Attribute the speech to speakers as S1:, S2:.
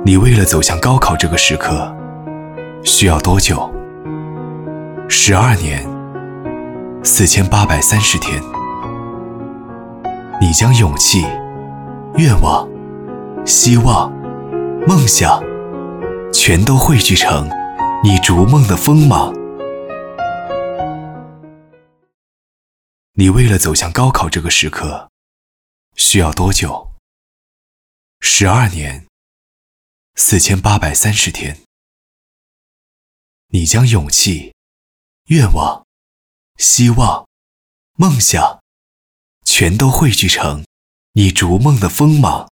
S1: 你为了走向高考这个时刻，需要多久？12年4830天。你将勇气、愿望、希望、梦想，全都汇聚成你逐梦的锋芒。你为了走向高考这个时刻，需要多久？12年4830天。你将勇气、愿望、希望、梦想，全都汇聚成你逐梦的锋芒。